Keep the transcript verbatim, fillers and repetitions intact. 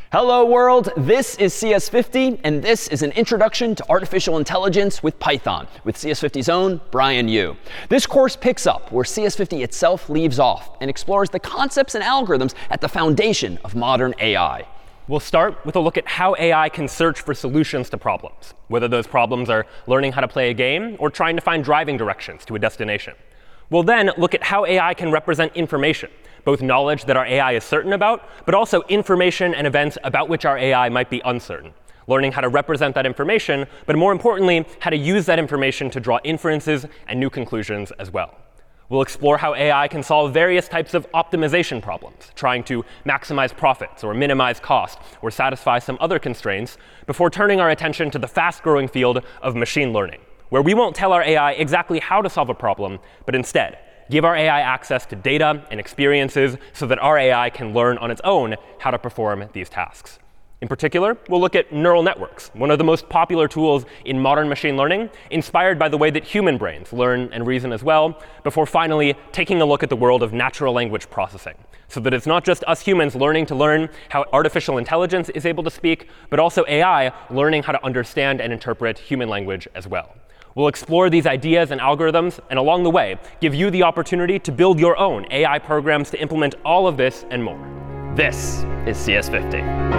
Hello world, this is C S fifty, and this is an introduction to artificial intelligence with Python, with C S fifty's own Brian Yu. This course picks up where C S fifty itself leaves off and explores the concepts and algorithms at the foundation of modern A I. We'll start with a look at how A I can search for solutions to problems, whether those problems are learning how to play a game or trying to find driving directions to a destination. We'll then look at how A I can represent information, both knowledge that our A I is certain about, but also information and events about which our A I might be uncertain, learning how to represent that information, but more importantly, how to use that information to draw inferences and new conclusions as well. We'll explore how A I can solve various types of optimization problems, trying to maximize profits or minimize cost or satisfy some other constraints, before turning our attention to the fast-growing field of machine learning, where we won't tell our A I exactly how to solve a problem, but instead give our A I access to data and experiences so that our A I can learn on its own how to perform these tasks. In particular, we'll look at neural networks, one of the most popular tools in modern machine learning, inspired by the way that human brains learn and reason as well, before finally taking a look at the world of natural language processing, so that it's not just us humans learning to learn how artificial intelligence is able to speak, but also A I learning how to understand and interpret human language as well. We'll explore these ideas and algorithms, and along the way, give you the opportunity to build your own A I programs to implement all of this and more. This is C S fifty.